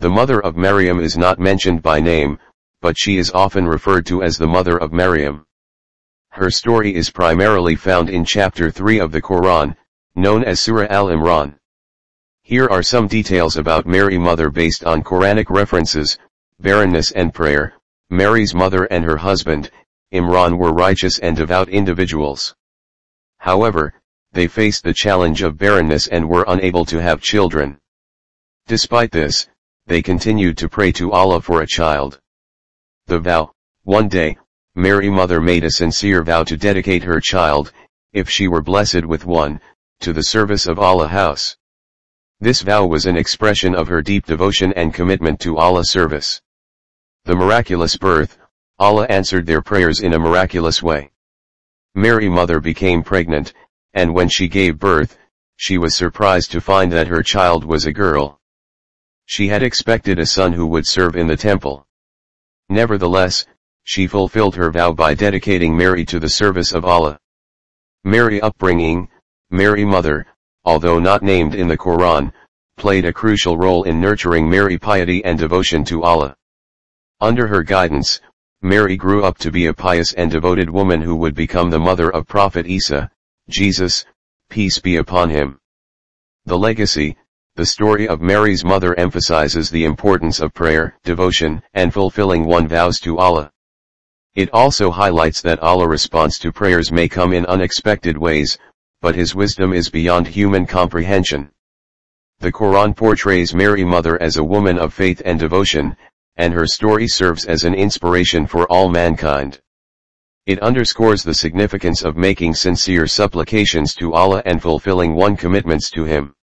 The mother of Maryam is not mentioned by name, but she is often referred to as the mother of Maryam. Her story is primarily found in chapter 3 of the Quran, known as Surah Al-Imran. Here are some details about Mary mother based on Quranic references. Barrenness and prayer. Mary's mother and her husband, Imran, were righteous and devout individuals. However, they faced the challenge of barrenness and were unable to have children. Despite this, they continued to pray to Allah for a child. The vow. One day, Mary mother made a sincere vow to dedicate her child, if she were blessed with one, to the service of Allah house. This vow was an expression of her deep devotion and commitment to Allah's service. The miraculous birth. Allah answered their prayers in a miraculous way. Mary mother became pregnant, and when she gave birth, she was surprised to find that her child was a girl. She had expected a son who would serve in the temple. Nevertheless, she fulfilled her vow by dedicating Mary to the service of Allah. Mary upbringing. Mary mother, although not named in the Quran, played a crucial role in nurturing Mary piety and devotion to Allah. Under her guidance, Mary grew up to be a pious and devoted woman who would become the mother of Prophet Isa, Jesus, peace be upon him. The legacy. The story of Mary's mother emphasizes the importance of prayer, devotion, and fulfilling one's vows to Allah. It also highlights that Allah's response to prayers may come in unexpected ways, but His wisdom is beyond human comprehension. The Quran portrays Mary mother as a woman of faith and devotion, and her story serves as an inspiration for all mankind. It underscores the significance of making sincere supplications to Allah and fulfilling one's commitments to Him.